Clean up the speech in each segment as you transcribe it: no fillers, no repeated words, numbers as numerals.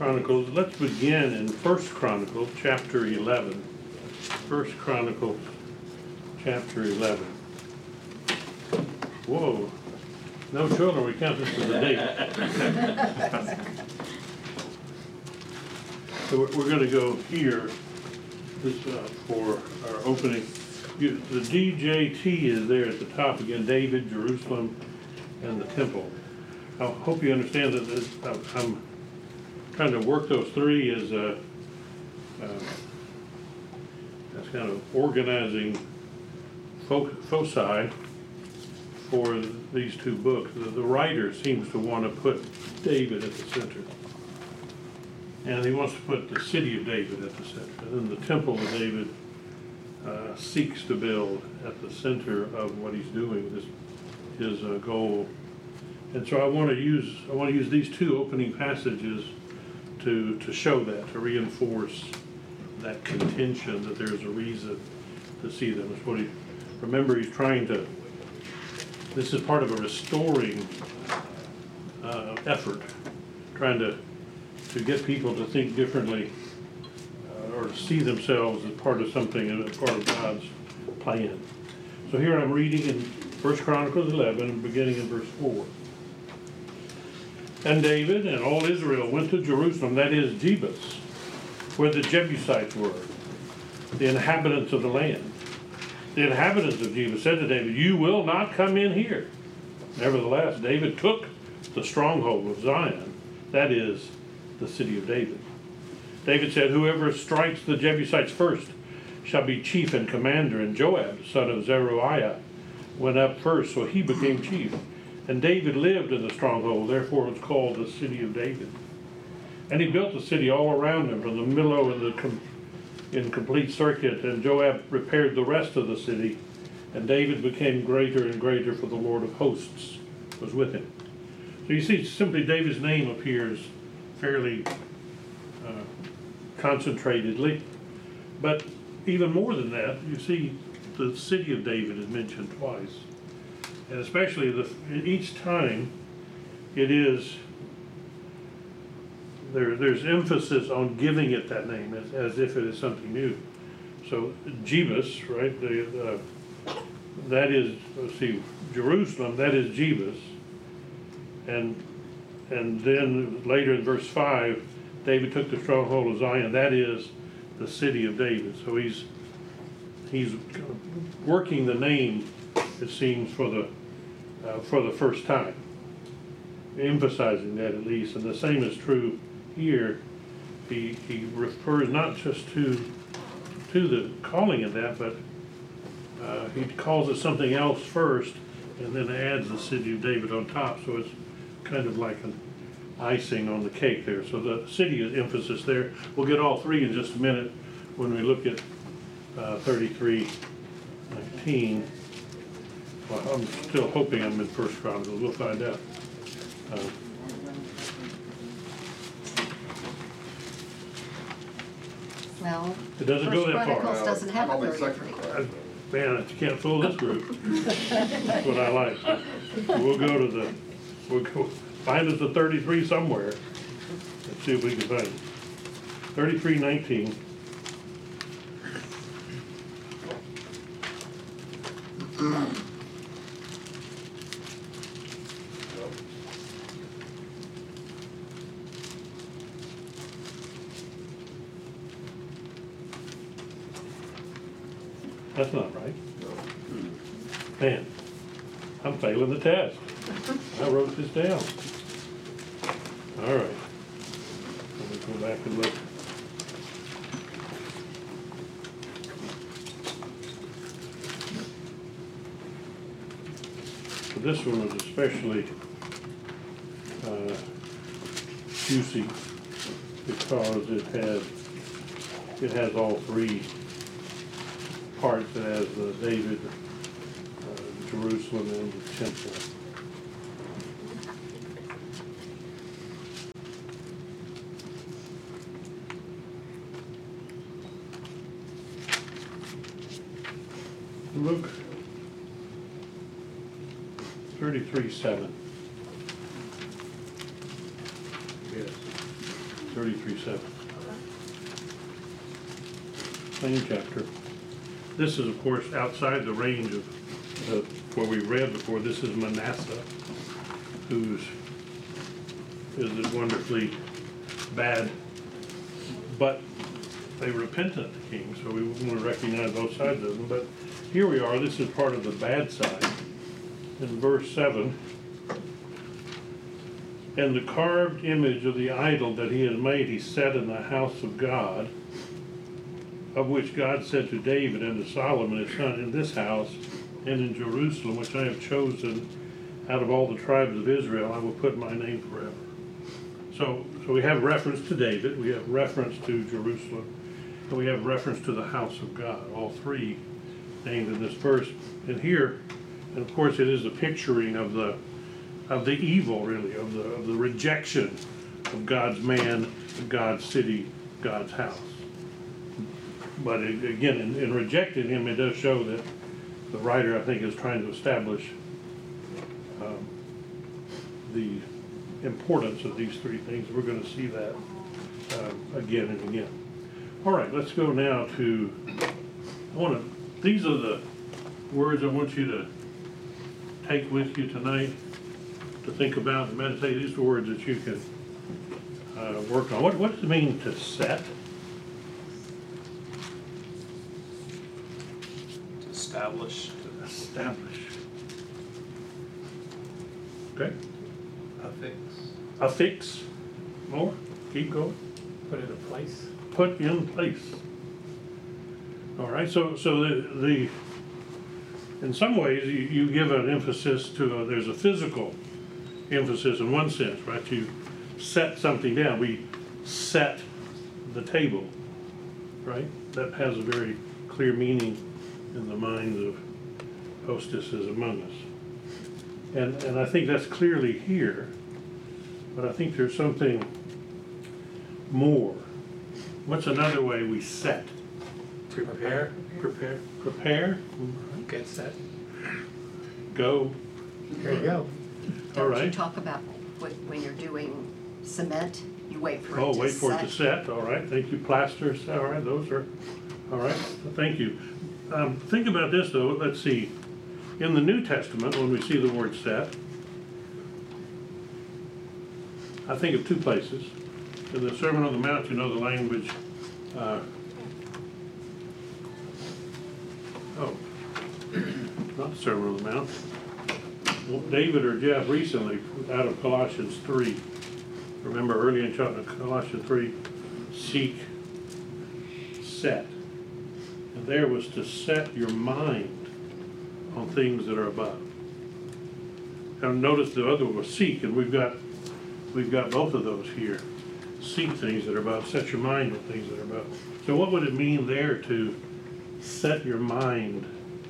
Chronicles. Let's begin in 1 Chronicles chapter 11. 1 Chronicles chapter 11. Whoa. No children, we count this as a date. So we're going to go here this, for our opening. The DJT is there at the top again, David, Jerusalem, and the temple. I hope you understand that I'm trying to work those three as that's kind of organizing foci for these two books. The writer seems to want to put David at the center. And he wants to put the city of David at the center. And then the temple of David seeks to build at the center of what he's doing, his goal. And so I want to use these two opening passages to show that, to reinforce that contention that there's a reason to see them. It's what remember, he's trying to. This is part of a restoring effort, trying to get people to think differently or to see themselves as part of something, as part of God's plan. So here I'm reading in 1 Chronicles 11, beginning in verse 4. And David and all Israel went to Jerusalem, that is Jebus, where the Jebusites were, the inhabitants of the land. The inhabitants of Jebus said to David, "You will not come in here." Nevertheless, David took the stronghold of Zion, that is, the city of David. David said, "Whoever strikes the Jebusites first shall be chief and commander." And Joab, son of Zeruiah, went up first, so he became chief. And David lived in the stronghold, therefore it was called the city of David. And he built the city all around him, from the Millo in complete circuit. And Joab repaired the rest of the city. And David became greater and greater, for the Lord of hosts was with him. So you see, simply David's name appears fairly concentratedly. But even more than that, you see the city of David is mentioned twice. And especially each time it is, there's emphasis on giving it that name as if it is something new. So Jebus, right? That is, let's see, Jerusalem, that is Jebus. And then later in verse 5, David took the stronghold of Zion, that is the city of David. So he's working the name, it seems, for the first time, emphasizing that at least. And the same is true here. He refers not just to the calling of that, but he calls it something else first, and then adds the city of David on top. So it's kind of like an icing on the cake there. So the city is emphasis there. We'll get all three in just a minute when we look at 33:19. Well, I'm still hoping I'm in 1 Chronicles. We'll find out. Well, it doesn't go that far. Chronicles doesn't have a 33. Man, you can't fool this group. That's what I like. We'll go find us a 33 somewhere. Let's see if we can find it. 33:19. That's not right. Man, I'm failing the test. I wrote this down. All right. Let me go back and look. So this one was especially juicy because it has all three parts. It has David, Jerusalem, and the temple. Luke 33:7. Yes. 33:7. Same chapter. This is, of course, outside the range of what we read before. This is Manasseh, who's is wonderfully bad, but a repentant king, so we want to recognize both sides of them. But here we are, this is part of the bad side. In verse 7, and the carved image of the idol that he had made, he set in the house of God, of which God said to David and to Solomon his son, in this house and in Jerusalem, which I have chosen out of all the tribes of Israel, I will put my name forever. So we have reference to David, we have reference to Jerusalem, and we have reference to the house of God, all three named in this verse. And here, and of course it is a picturing of the evil, really, of the rejection of God's man, God's city, God's house. But again, in rejecting him, it does show that the writer, I think, is trying to establish the importance of these three things. We're going to see that again and again. All right, let's go now to, these are the words I want you to take with you tonight to think about and meditate. These are words that you can work on. What does it mean to set? Establish. Establish. Okay. Affix. Affix. More. Keep going. Put it in place. Put in place. All right. So the in some ways you give an emphasis to there's a physical emphasis in one sense, right? You set something down. We set the table, right? That has a very clear meaning in the minds of hostesses among us. And I think that's clearly here, but I think there's something more. What's another way we set? Prepare. Prepare. Prepare. Get set. Go. There you go. All Don't you right. talk about when you're doing cement, you wait for it Oh, to set? wait for it to set. All right. Thank you. Plasters. All right. Those are. All right. Thank you. Think about this, though. Let's see. In the New Testament, when we see the word set, I think of two places. In the Sermon on the Mount, you know the language. Not the Sermon on the Mount. Well, David or Jeff recently, out of Colossians 3. Remember early in Colossians 3, seek, set. And there was to set your mind on things that are above. Now notice the other one was seek, and we've got both of those here. Seek things that are above, set your mind on things that are above. So what would it mean there to set your mind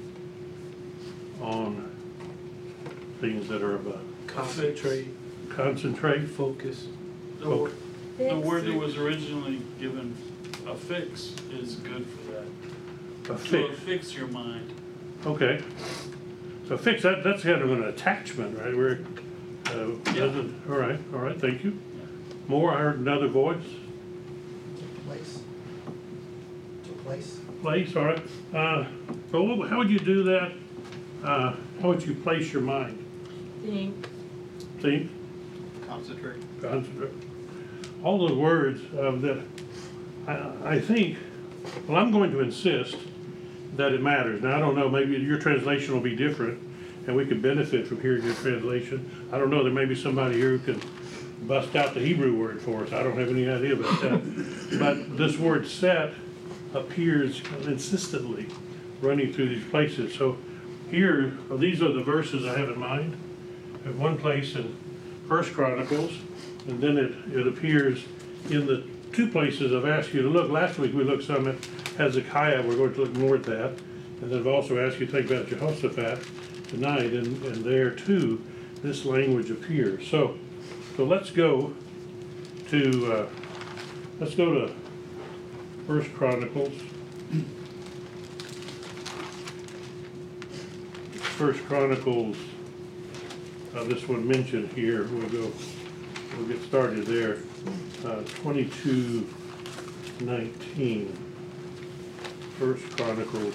on things that are above? Concentrate. Concentrate. Focus. Focus. The word that was originally given, affix, is good for that. To Affix. affix your mind. Okay. So fix, that's kind of an attachment, right? Where, all right, thank you. More, I heard another voice. Place. To place. Place, all right. But how would you do that? How would you place your mind? Think. Think, Concentrate. concentrate. All those words that I think, well, I'm going to insist that it matters. Now, I don't know, maybe your translation will be different, and we could benefit from hearing your translation. I don't know, there may be somebody here who can bust out the Hebrew word for us. I don't have any idea about that. But this word set appears consistently running through these places. So here, these are the verses I have in mind. At one place in 1 Chronicles, and then it appears in the two places I've asked you to look. Last week we looked some at Hezekiah. We're going to look more at that. And then I've also asked you to think about Jehoshaphat tonight, and there too this language appears. So let's go to 1 Chronicles. 1 Chronicles, this one mentioned here. We'll go we'll get started there. 22:19. First Chronicles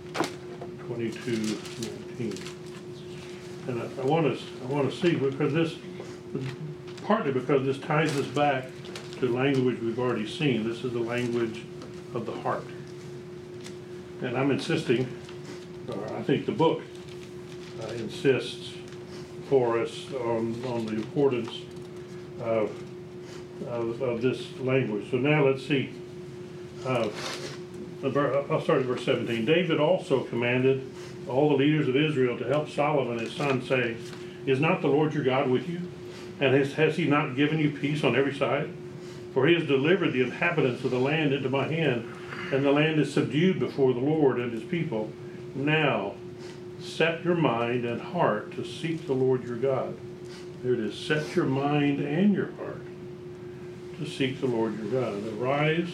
22:19. And I want to see, because this, partly because this ties us back to language we've already seen. This is the language of the heart. And I'm insisting, or I think the book insists for us on the importance of this language. So now let's see. I'll start at verse 17. David also commanded all the leaders of Israel to help Solomon his son, saying, "Is not the Lord your God with you? And has he not given you peace on every side? For he has delivered the inhabitants of the land into my hand, and the land is subdued before the Lord and his people. Now set your mind and heart to seek the Lord your God." There it is. Set your mind and your heart to seek the Lord your God. Arise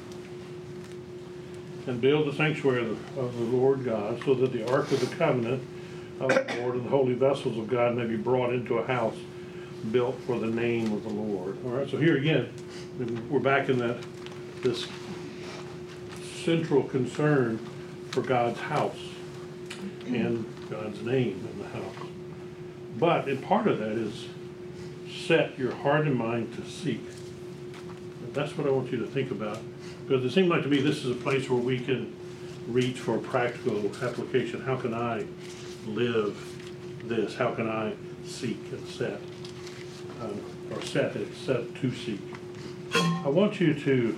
and build the sanctuary of the Lord God, so that the ark of the covenant of the Lord and the holy vessels of God may be brought into a house built for the name of the Lord. All right, so here again, we're back in this central concern for God's house and God's name in the house. But in part of that is set your heart and mind to seek. That's what I want you to think about, because it seems like to me this is a place where we can reach for practical application. How can I live this? How can I seek and set? Or set to seek. I want you to,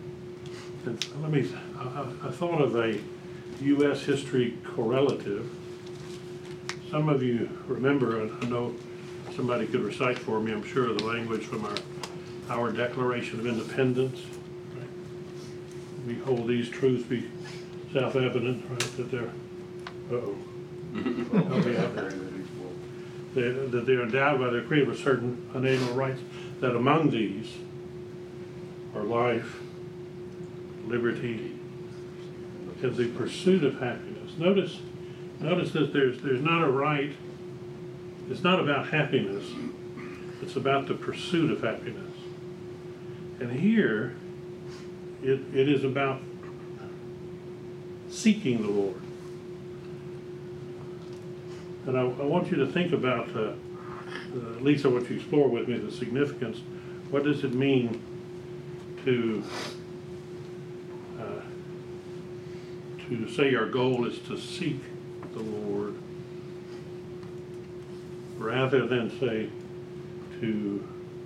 I thought of a U.S. history correlative. Some of you remember, and I know somebody could recite for me, I'm sure, the language from our Declaration of Independence. Right? We hold these truths be self-evident, right, that they're, that they are endowed by their Creator with certain unalienable rights, that among these are life, liberty, and the pursuit of happiness. Notice that there's not a right, it's not about happiness, it's about the pursuit of happiness. And here, it is about seeking the Lord. And I want you to think about, at least I want you to explore with me the significance. What does it mean to say our goal is to seek the Lord, rather than say to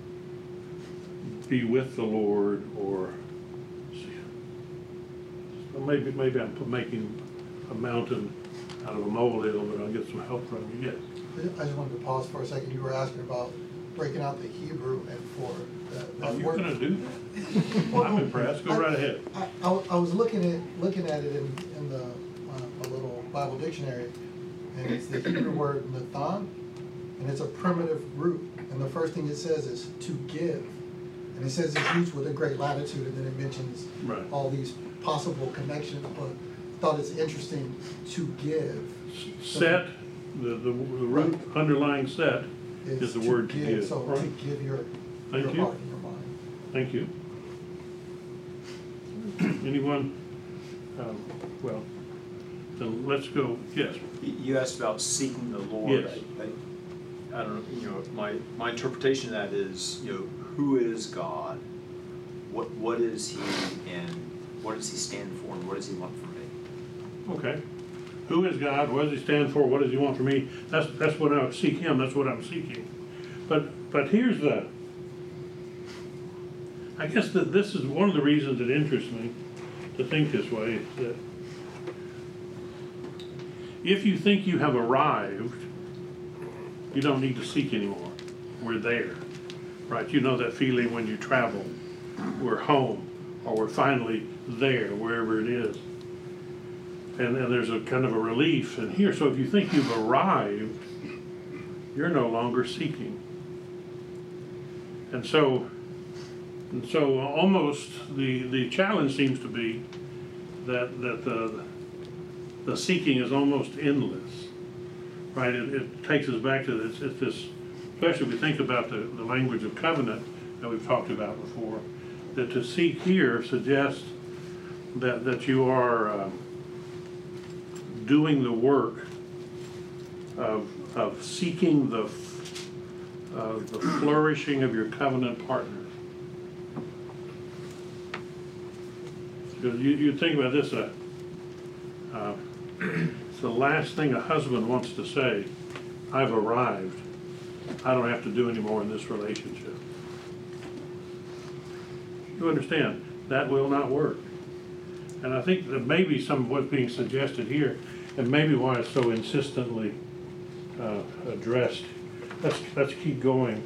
be with the Lord, or maybe I'm making a mountain out of a molehill, but I'll get some help from you. Yes. I just wanted to pause for a second. You were asking about breaking out the Hebrew and for Oh, you're word. going to do that? Well, I'm impressed. Go right ahead. I was looking at it in the a little Bible dictionary, and it's the Hebrew word nathan, and it's a primitive root. And the first thing it says is to give, and it says it's used with a great latitude, and then it mentions Right. all these possible connections. But I thought it's interesting to give. Set, the root underlying set is the word to give. So Right. to give your Thank your you. heart and your mind. Thank you. Anyone? Well, then let's go. Yes. You asked about seeking the Lord. Yes. I don't know, my interpretation of that is, who is God? What is he, and what does he stand for, and what does he want from me? Okay. Who is God? What does he stand for? What does he want from me? That's what I seek him. That's what I'm seeking. But here's I guess that this is one of the reasons it interests me to think this way, that if you think you have arrived, you don't need to seek anymore. We're there, right? You know that feeling when you travel. We're home, or we're finally there, wherever it is. And there's a kind of a relief in here. So if you think you've arrived, you're no longer seeking. And so almost the challenge seems to be that the seeking is almost endless, right? It takes us back to this especially if we think about the language of covenant that we've talked about before, that to seek here suggests that you are doing the work of seeking the flourishing of your covenant partners. Because you think about this, it's the last thing a husband wants to say, I've arrived, I don't have to do any more in this relationship. You understand, that will not work. And I think that maybe some of what's being suggested here, and maybe why it's so insistently addressed. Let's keep going.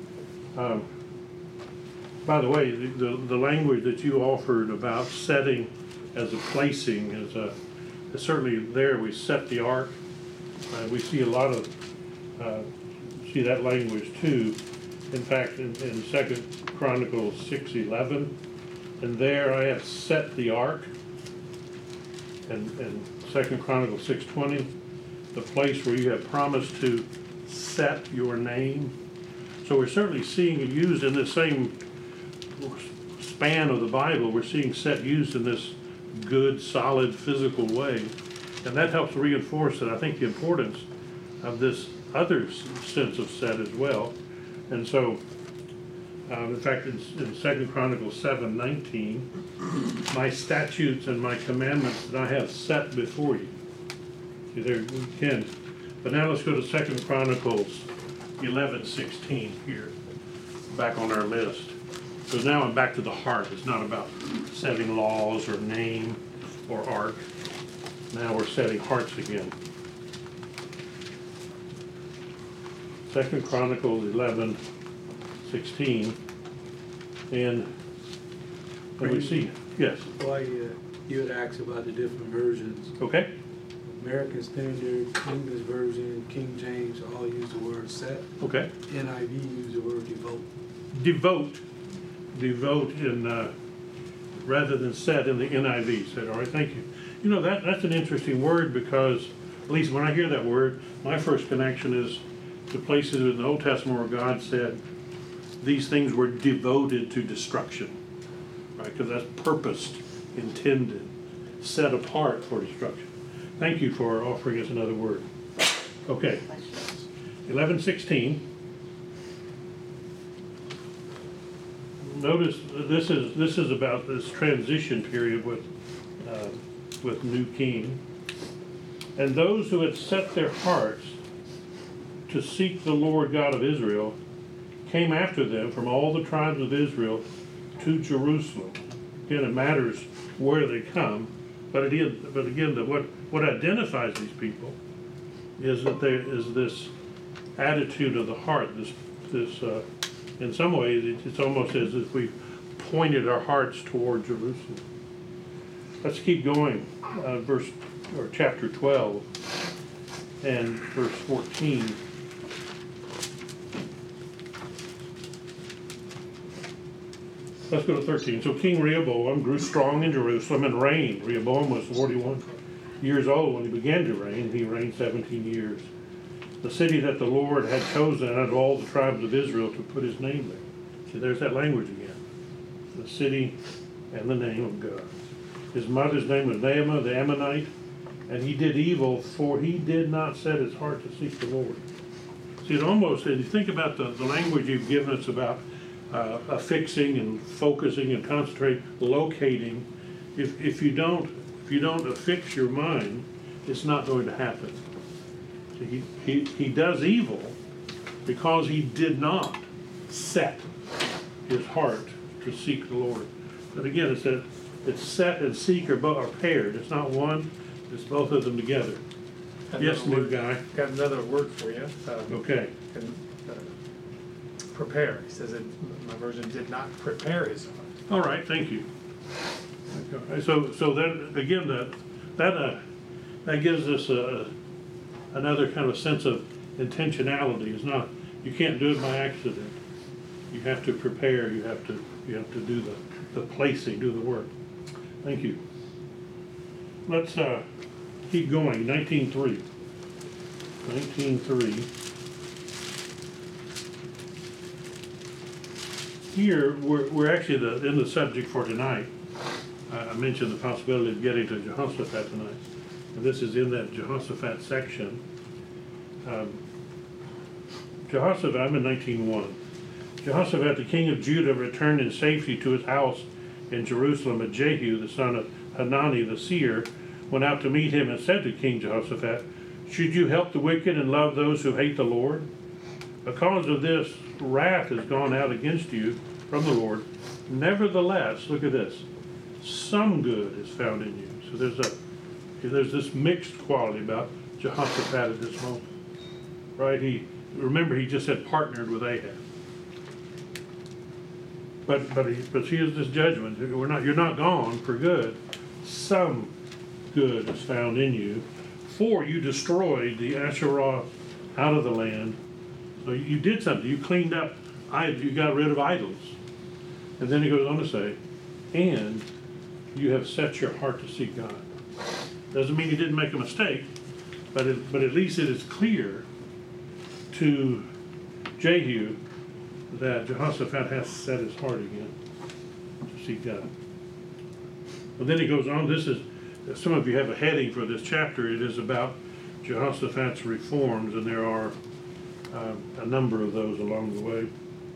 By the way, the language that you offered about setting as a placing is certainly there. We set the ark. We see a lot of see that language too. In fact, in 2 Chronicles 6:11, and there I have set the ark. And 2 Chronicles 6:20, the place where you have promised to set your name. So we're certainly seeing it used in the same span of the Bible. We're seeing set used in this good, solid, physical way. And that helps reinforce that I think the importance of this other sense of set as well. And so, in fact, in 2 Chronicles 7:19, my statutes and my commandments that I have set before you. See, there we can. But now let's go to 2 Chronicles 11:16 here, back on our list. Because now I'm back to the heart. It's not about setting laws or name or ark. Now we're setting hearts again. 2 Chronicles 11:16, and we see, yes. Why you had asked about the different versions. Okay. American Standard, English Version, King James all use the word set. Okay. NIV use the word devote. Devote in rather than set in the NIV. Said, all right, thank you. You know, that's an interesting word, because at least when I hear that word, my first connection is to places in the Old Testament where God said these things were devoted to destruction, right? Because that's purposed, intended, set apart for destruction. Thank you for offering us another word. Okay, 11:16. Notice this is about this transition period with new king, and those who had set their hearts to seek the Lord God of Israel came after them from all the tribes of Israel to Jerusalem. Again, it matters where they come, but again, what identifies these people is that there is this attitude of the heart. This in some ways, it's almost as if we've pointed our hearts toward Jerusalem. Let's keep going. Chapter 12 and verse 14. Let's go to 13. So King Rehoboam grew strong in Jerusalem and reigned. Rehoboam was 41 years old when he began to reign. He reigned 17 years. The city that the Lord had chosen out of all the tribes of Israel to put his name there. See, there's that language again. The city and the name of God. His mother's name was Naamah the Ammonite, and he did evil, for he did not set his heart to seek the Lord. See, it almost, and you think about the language you've given us about affixing and focusing and concentrate, locating. If you don't affix your mind, it's not going to happen. See, he does evil because he did not set his heart to seek the Lord. But again, it's that it's set and seek are paired. It's not one, it's both of them together. Yes, new guy. Got another word for you. Okay. Prepare. He says that my version did not prepare his heart. All right, thank you. Okay. So then again, that gives us another kind of sense of intentionality. It's not, you can't do it by accident. You have to prepare. You have to do the placing, do the work. Thank you. Let's keep going. 19:3. 19:3. here, we're actually in the subject for tonight. I mentioned the possibility of getting to Jehoshaphat tonight. And this is in that Jehoshaphat section. Jehoshaphat, I'm in 19:1. Jehoshaphat, the king of Judah, returned in safety to his house in Jerusalem, and Jehu, the son of Hanani the seer, went out to meet him and said to King Jehoshaphat, "Should you help the wicked and love those who hate the Lord? Because of this, wrath has gone out against you from the Lord. Nevertheless," look at this, "some good is found in you." So there's this mixed quality about Jehoshaphat at this moment, right? Remember he just had partnered with Ahab. But here's this judgment. You're not gone for good. Some good is found in you, for you destroyed the Asherah out of the land. So you did something. You cleaned up. You got rid of idols. And then he goes on to say, and you have set your heart to seek God. Doesn't mean you didn't make a mistake, but at least it is clear to Jehu that Jehoshaphat has set his heart again to seek God. And then he goes on, some of you have a heading for this chapter. It is about Jehoshaphat's reforms, and there are a number of those along the way.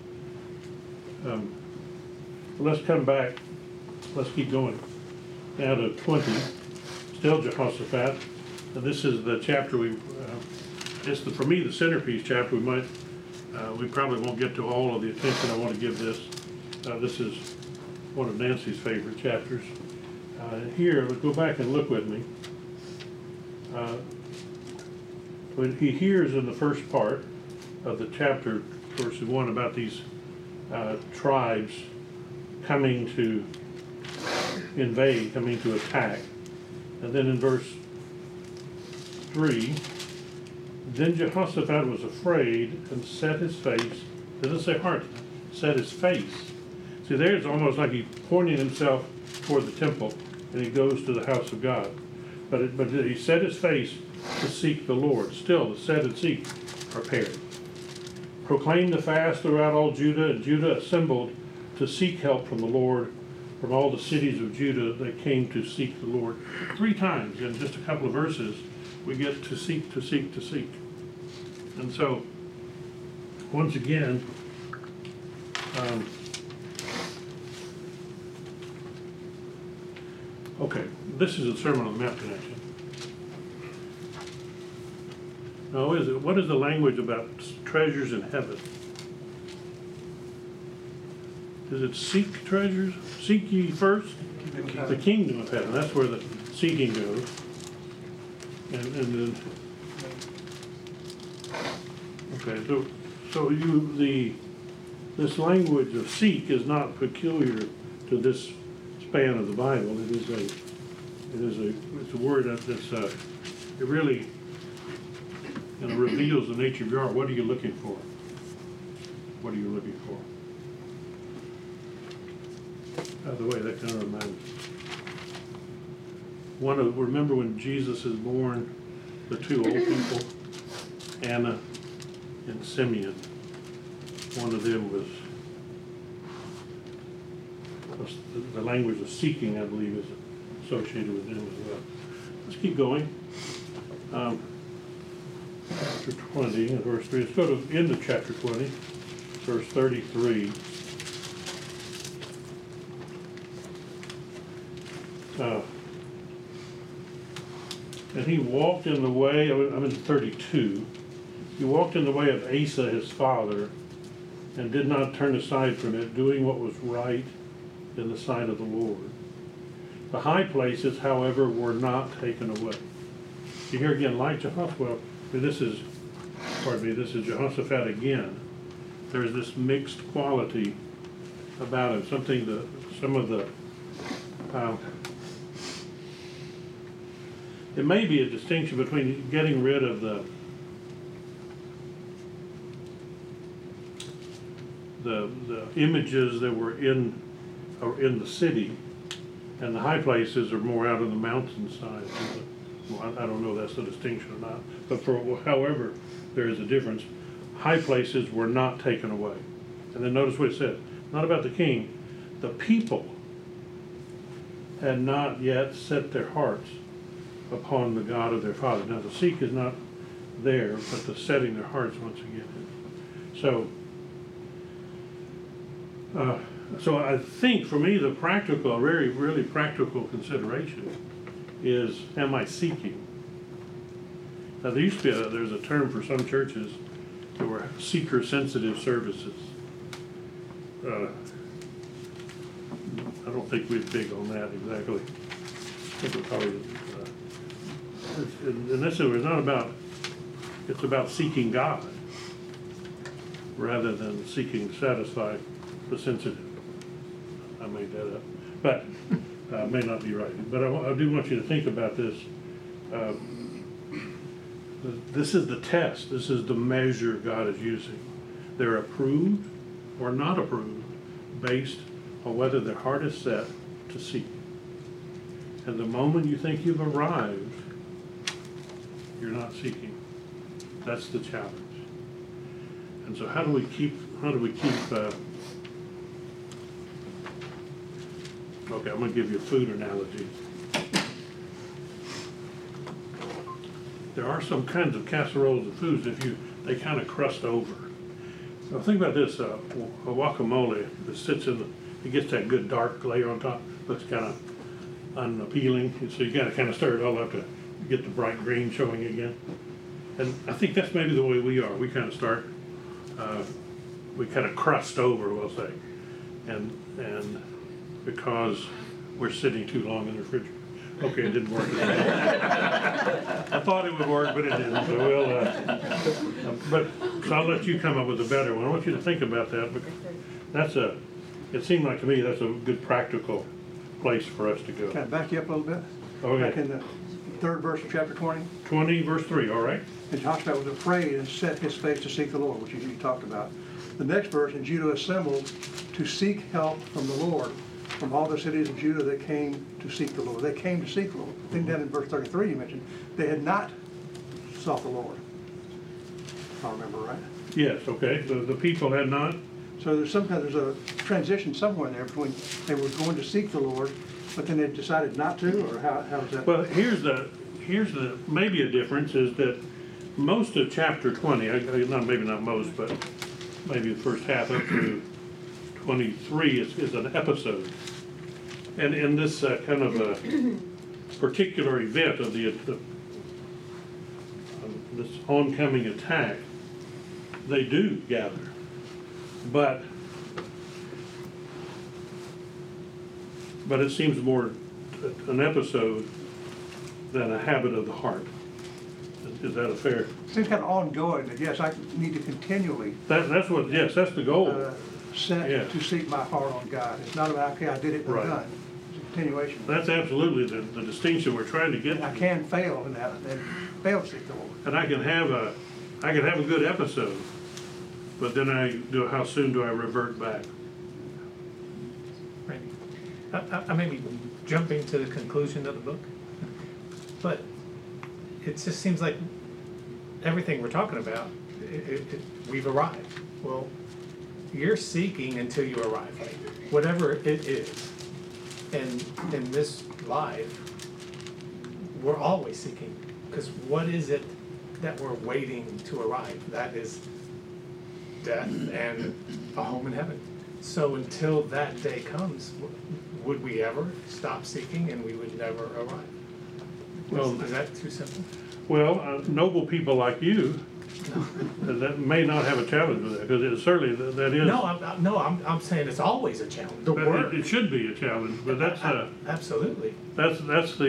Let's come back, let's keep going. Now to 20, still Jehoshaphat, and this is the chapter for me, the centerpiece chapter. We probably won't get to all of the attention I want to give this. This is one of Nancy's favorite chapters. Here, let's go back and look with me. When he hears in the first part of the chapter, verse 1, about these tribes coming to invade, coming to attack. And then in verse 3, then Jehoshaphat was afraid and set his face, doesn't say heart, set his face. See, there it's almost like he pointed himself toward the temple, and he goes to the house of God. But he set his face to seek the Lord. Still, the set and seek are paired. Proclaim the fast throughout all Judah, and Judah assembled to seek help from the Lord. From all the cities of Judah, they came to seek the Lord. 3 times in just a couple of verses, we get to seek, to seek, to seek. And so, once again, okay, this is a Sermon on the Mount connection. Now, what is the language about treasures in heaven? Does it seek treasures? Seek ye first the kingdom of heaven. That's where the seeking goes. And then, okay, so this language of seek is not peculiar to this span of the Bible. It's a word that's it really reveals the nature of your heart. What are you looking for? What are you looking for? By the way, that kind of reminds me. Remember when Jesus is born, the 2 old people, Anna and Simeon. One of them was the language of seeking, I believe, is associated with them as well. Let's keep going. Chapter 20 and verse 3. Let's go to end of chapter 20, verse 33. And he walked in the way, I'm in 32, he walked in the way of Asa his father, and did not turn aside from it, doing what was right in the sight of the Lord. The high places, however, were not taken away. You hear again, like Jehoshaphat, well, this is Jehoshaphat again. There's this mixed quality about him, some of the it may be a distinction between getting rid of the images that were in the city, and the high places are more out on the mountainside. Well, I don't know if that's the distinction or not, but however there is a difference. High places were not taken away. And then notice what it said. not about the king, the people had not yet set their hearts upon the God of their father. Now the seek is not there, but the setting their hearts once again is. So I think for me the practical, really practical consideration is, am I seeking? Now there used to be there's a term for some churches that were seeker-sensitive services. I don't think we're big on that exactly. I think we're probably, and this is not about, it's about seeking God rather than seeking to satisfy the sensitive. I made that up, but may not be right. But I do want you to think about this. This is the test. This is the measure God is using. They're approved or not approved based on whether their heart is set to seek. And the moment you think you've arrived, you're not seeking. That's the challenge. And so how do we keep okay, I'm gonna give you a food analogy. There are some kinds of casseroles of foods they kind of crust over. Now think about this, a guacamole that sits it gets that good dark layer on top, looks kind of unappealing, and so you gotta kind of stir it all up to get the bright green showing again. And I think that's maybe the way we are. We kind of start, we kind of crust over, we'll say, and because we're sitting too long in the refrigerator. Okay, it didn't work. I thought it would work, but it didn't. So I'll let you come up with a better one. I want you to think about that, because it seemed like to me that's a good practical place for us to go. Can I back you up a little bit? Okay. Back in the 3rd verse of chapter 20. 20 verse 3, all right? And Joshua was afraid and set his face to seek the Lord, which you talked about. The next verse, and Judah assembled to seek help from the Lord. From all the cities of Judah that came to seek the Lord. They came to seek the Lord. I think down in verse 33 you mentioned, they had not sought the Lord. If I remember right. Yes, okay. The people had not. So there's a transition somewhere in there between they were going to seek the Lord, but then they decided not to, or how is that? Well, here's the maybe a difference is that most of chapter 20, maybe not most, but maybe the first half up through 23 is an episode. And in this kind of a particular event of this oncoming attack, they do gather. But it seems more an episode than a habit of the heart. Is that a fair? Seems kind of ongoing, that yes, I need to continually That's what, yes, that's the goal. set Yeah. to seek my heart on God. It's not about, okay, I did it and Right. I'm done. It's a continuation. That's absolutely the distinction we're trying to get. And I can fail in that and fail to seek the Lord. And I can have a good episode, but then how soon do I revert back? Randy, I may be jumping to the conclusion of the book, but it just seems like everything we're talking about, we've arrived. Well, you're seeking until you arrive, right? Whatever it is. And in this life, we're always seeking, because what is it that we're waiting to arrive? That is death and a home in heaven. So until that day comes, would we ever stop seeking and we would never arrive? Well, is that too simple? Well, noble people like you, that may not have a challenge with that, because it certainly that is. I'm saying it's always a challenge. The but word. it should be a challenge, but that's absolutely. That's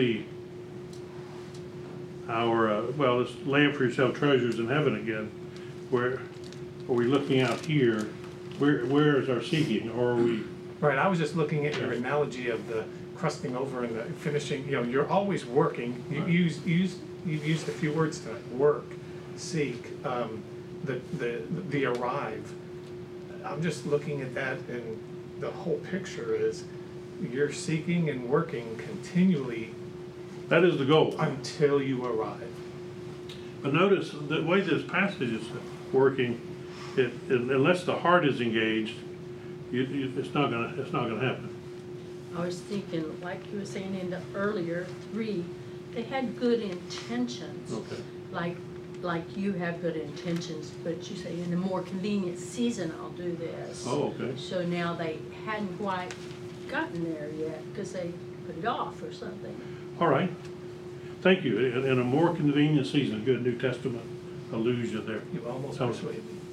let's lay up for yourself treasures in heaven again. Where are we looking out here? Where is our seeking, or are we? Right. I was just looking at your analogy of the crusting over and the finishing. You know, you're always working. You've used a few words tonight: work, seek, the arrive. I'm just looking at that, and the whole picture is you're seeking and working continually. That is the goal. Until you arrive. But notice the way this passage is working, unless the heart is engaged, it's not gonna happen. I was thinking, like you were saying in the earlier 3, they had good intentions. Okay. Like you have good intentions, but you say in a more convenient season, I'll do this. Oh, okay. So now they hadn't quite gotten there yet, because they put it off or something. All right. Thank you. In a more convenient season, good New Testament allusion there. You almost Sounds- persuaded me.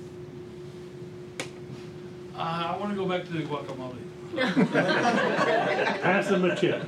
I wanna go back to the guacamole. Pass them a chip.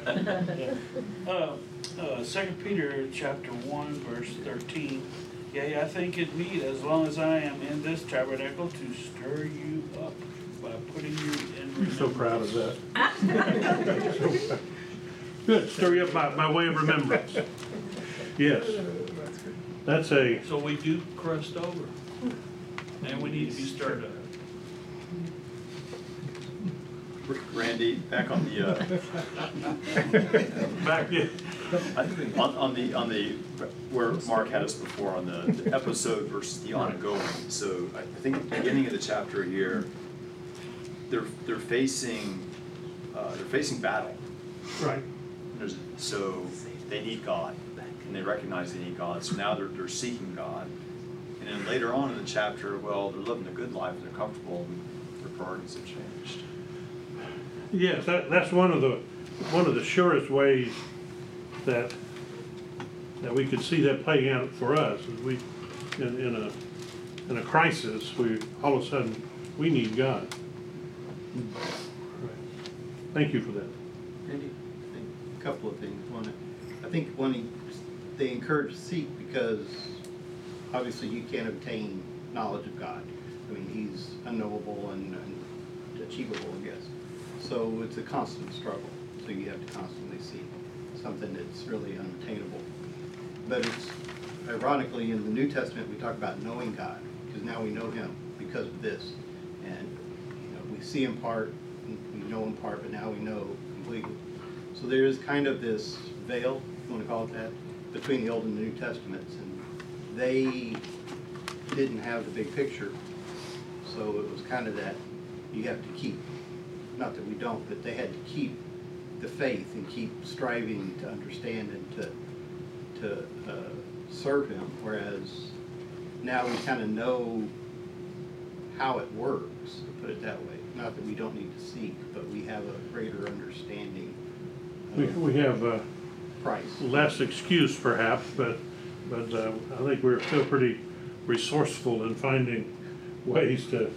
2 Peter chapter 1 verse 13. Yea, I think it meet, as long as I am in this tabernacle, to stir you up by putting you in I'm so proud of remembrance. that. Good, stir you up by way of remembrance. Yes. That's a, So we do crust over, and we need to be stirred up. Randy, back on the, back in. on the, where Mark had us before on the episode versus the ongoing. So I think at the beginning of the chapter here, they're facing battle. Right. So they need God, and they recognize they need God. So now they're seeking God. And then later on in the chapter, well, they're living a good life, they're comfortable, and their priorities have changed. Yes, that's one of the surest ways that we could see that playing out for us. Is we, in a crisis, we all of a sudden we need God. Right. Thank you for that. Randy, I think a couple of things. One, I think they encourage seek because obviously you can't obtain knowledge of God. I mean, He's unknowable and achievable, I guess. So it's a constant struggle. So you have to constantly seek something that's really unattainable. But it's ironically in the New Testament we talk about knowing God because now we know Him because of this, and we see in part, we know in part, but now we know completely. So there is kind of this veil, if you want to call it that, between the Old and the New Testaments, and they didn't have the big picture. So it was kind of that you have to keep. Not that we don't, but they had to keep the faith and keep striving to understand and to serve Him, whereas now we kind of know how it works, to put it that way. Not that we don't need to seek, but we have a greater understanding of We have Christ. less excuse perhaps, but I think we're still pretty resourceful in finding ways to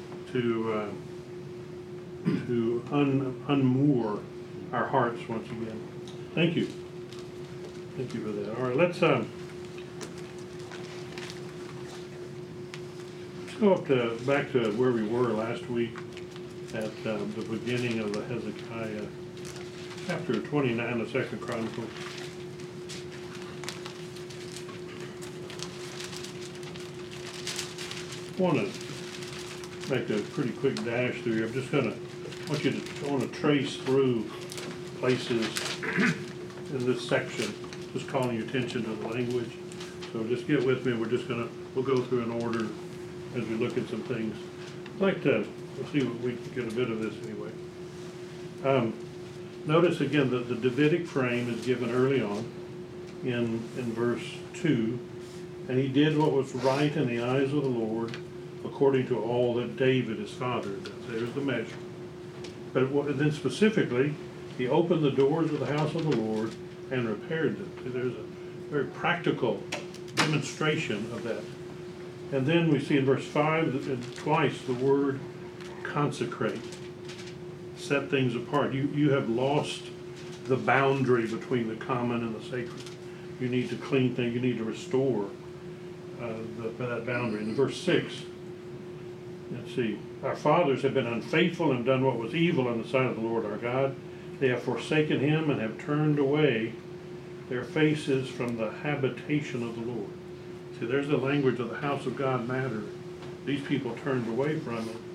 unmoor our hearts once again. Thank you. Thank you for that. All right, let's go back to where we were last week at the beginning of the Hezekiah, chapter 29 of 2 Chronicles. I want to make a pretty quick dash through here. I want to trace through places in this section, just calling your attention to the language. So just get with me. We'll go through in order as we look at some things. I'd like to, we'll see if we can get a bit of this anyway. Notice again that the Davidic frame is given early on in verse 2. And he did what was right in the eyes of the Lord, according to all that David his father did. There's the measure. But then specifically, he opened the doors of the house of the Lord and repaired them. So there's a very practical demonstration of that. And then we see in verse 5 that twice the word consecrate, set things apart. You have lost the boundary between the common and the sacred. You need to clean things, you need to restore that boundary. In verse 6, let's see, our fathers have been unfaithful and done what was evil in the sight of the Lord our God. They have forsaken Him and have turned away their faces from the habitation of the Lord. See, there's the language of the house of God matter. These people turned away from it,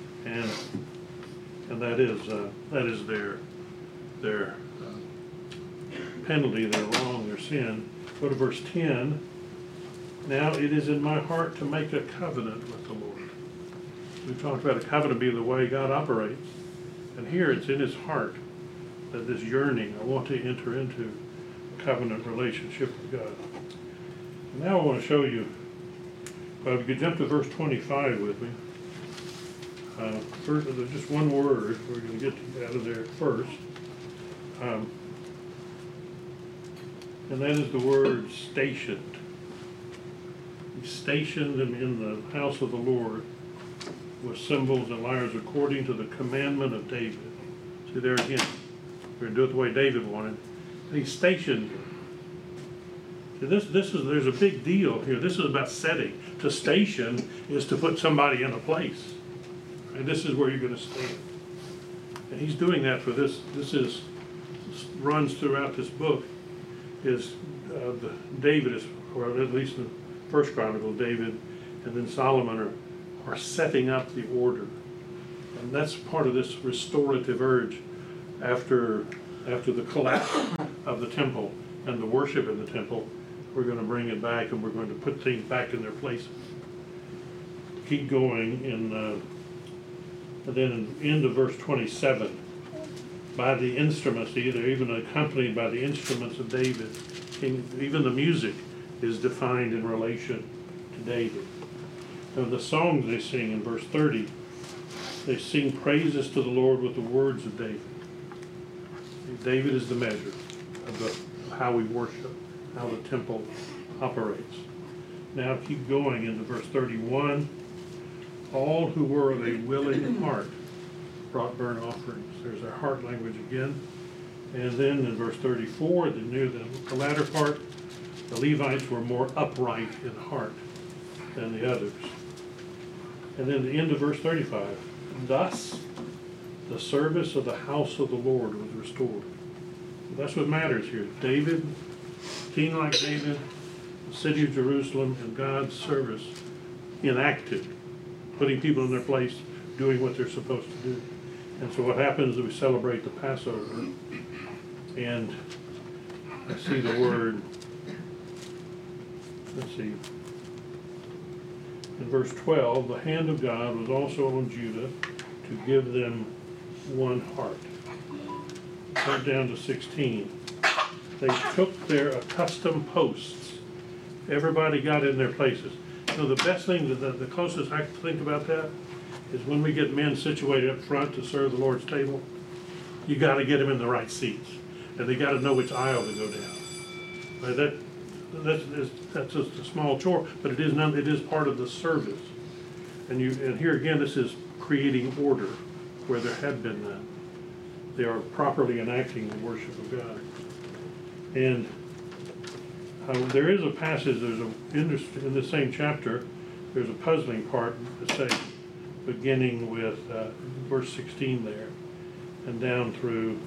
and that is their penalty, their wrong, their sin. Go to verse 10. Now it is in my heart to make a covenant with the Lord. We talked about a covenant being the way God operates. And here it's in his heart that this yearning, I want to enter into a covenant relationship with God. And now I want to show you, well, if you could jump to verse 25 with me. First, there's just one word we're going to get out of there first. And that is the word stationed. He stationed them in the house of the Lord with cymbals and lyres according to the commandment of David. See there again, we're going to do it the way David wanted. And he stationed them. See, there's a big deal here. This is about setting. To station is to put somebody in a place. And this is where you're going to stand. And he's doing that for this. Runs throughout this book. David is, or at least in First Chronicle, David and then Solomon are setting up the order. And that's part of this restorative urge after the collapse of the temple and the worship in the temple. We're going to bring it back and we're going to put things back in their places. Keep going and then into verse 27. By the instruments, they're even accompanied by the instruments of David. Even the music is defined in relation to David. Now the songs they sing in verse 30, they sing praises to the Lord with the words of David. David is the measure of how we worship, how the temple operates. Now keep going into verse 31. All who were of a willing heart brought burnt offerings. There's our heart language again. And then in verse 34, the latter part, the Levites were more upright in heart than the others. And then the end of verse 35, thus the service of the house of the Lord was restored. That's what matters here. David, king like David, the city of Jerusalem, and God's service enacted, putting people in their place, doing what they're supposed to do. And so what happens is we celebrate the Passover, and I see the word, let's see, in verse 12, the hand of God was also on Judah to give them one heart. Right down to 16. They took their accustomed posts. Everybody got in their places. So the best thing, the closest I can think about that, is when we get men situated up front to serve the Lord's table, you got to get them in the right seats, and they got to know which aisle to go down. That's just a small chore, but it is part of the service. And here again, this is creating order where there had been none. They are properly enacting the worship of God. And there is a passage. In the same chapter, there's a puzzling part to say, beginning with verse 16 there, and down through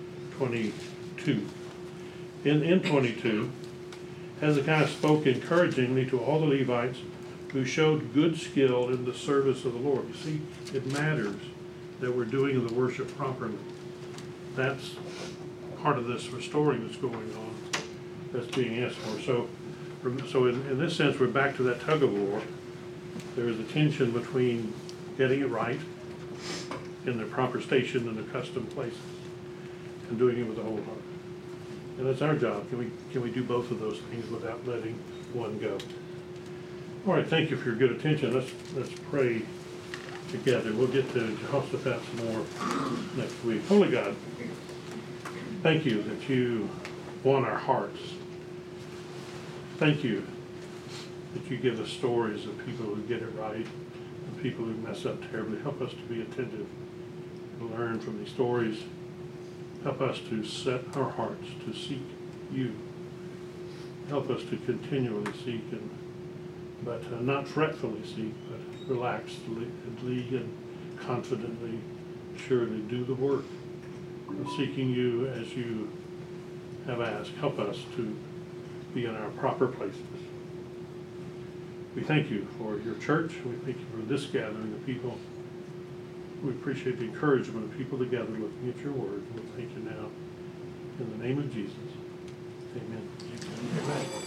22. In 22, Hezekiah spoke encouragingly to all the Levites who showed good skill in the service of the Lord. You see, it matters that we're doing the worship properly. That's part of this restoring that's going on, that's being asked for. So in this sense, we're back to that tug of war. There is a tension between getting it right in the proper station in the custom places and doing it with the whole heart. And that's our job. Can we do both of those things without letting one go? All right, thank you for your good attention. Let's pray together. We'll get to Jehoshaphat some more next week. Holy God, thank you that you won our hearts. Thank you that you give us stories of people who get it right and people who mess up terribly. Help us to be attentive and learn from these stories. Help us to set our hearts to seek you. Help us to continually seek, but not fretfully seek, but relaxedly and confidently, surely do the work of seeking you as you have asked. Help us to be in our proper places. We thank you for your church. We thank you for this gathering of people. We appreciate the encouragement of people together looking at your word. We thank you now. In the name of Jesus, amen. Amen.